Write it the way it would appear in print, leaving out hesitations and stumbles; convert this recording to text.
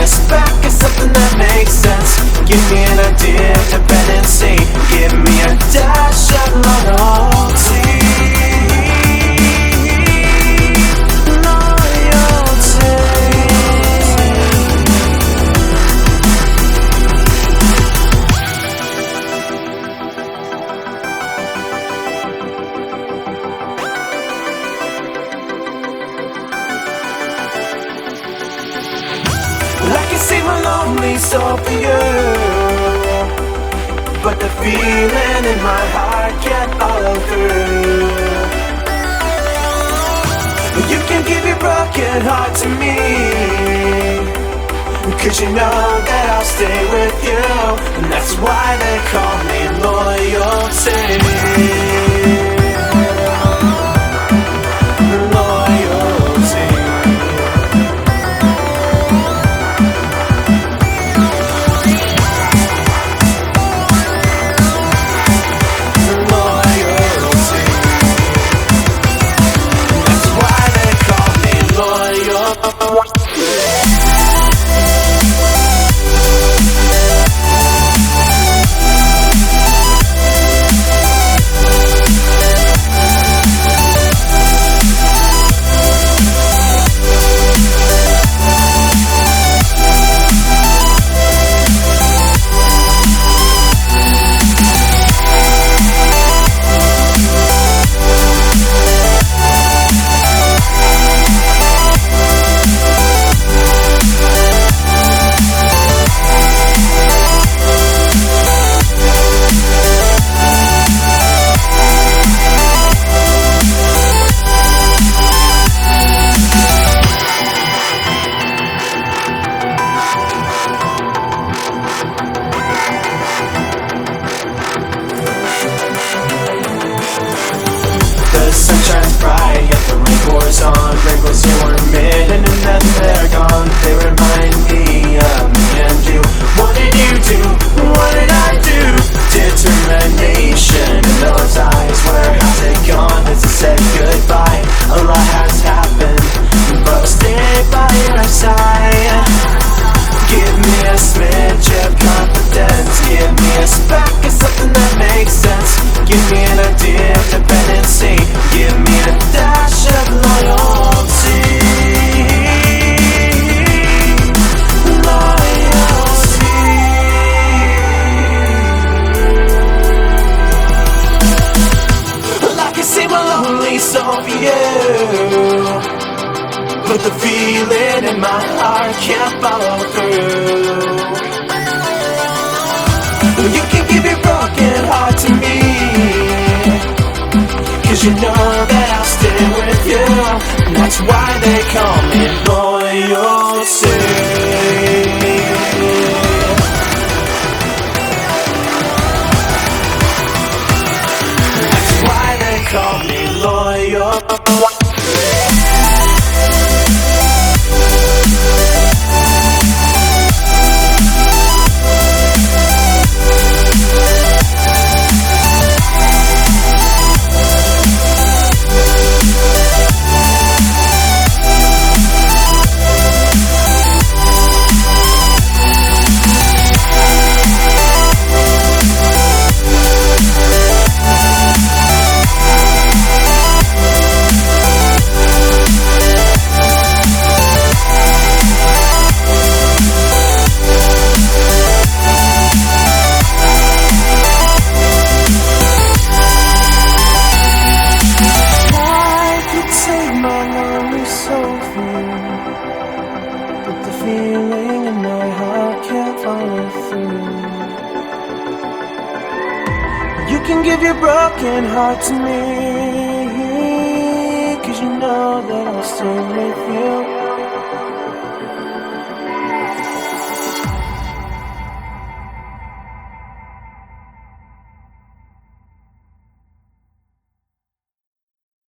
us back is something that makes sense. Give me an idea of dependency. Give me a dash of loyalty. I can see my lonely soul for you, but the feeling in my heart can't follow through. You can give your broken heart to me, 'cause you know that I'll stay with you, and that's why they call me loyalty. Sunshine's bright, yet the rain pours on. Wrinkles here were made and then they're gone. They remind me of me and you. What did you do? What did I do? Determination in those eyes. Where has it gone? Has it said goodbye? A lot has happened, but I'll stay by your side. Give me a smidge of confidence. Give me a speck of something that makes sense. Give me an idea of dependency. Give me a dash of loyalty. Loyalty. Well, I can see my lonely soul for you, but the feeling in my heart can't follow through. You can give your broken heart to me, 'cause you know that I'll stay with you, and that's why they call me loyalty. That's why they call me loyal. Feeling in my heart can't follow through. You can give your broken heart to me, 'cause you know that I'll stay with you.